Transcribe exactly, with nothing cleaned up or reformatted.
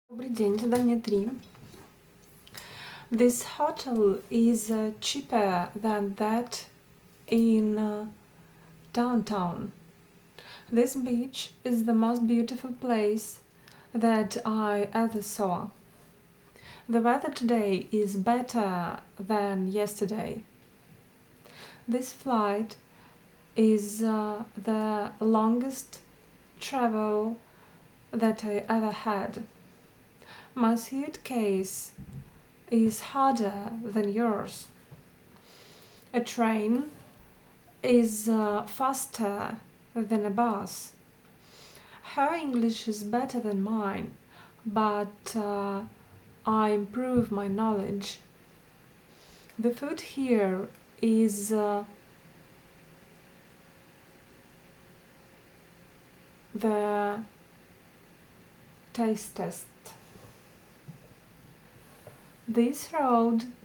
Добрый день, задание три. This hotel is uh, cheaper than that in uh, downtown. This beach is the most beautiful place that I ever saw. The weather today is better than yesterday. This flight is uh, the longest travel that I ever had. My suitcase is harder than yours. A train is uh, faster than a bus. Her English is better than mine, but uh, I improve my knowledge. The food here is uh, the tastiest. This road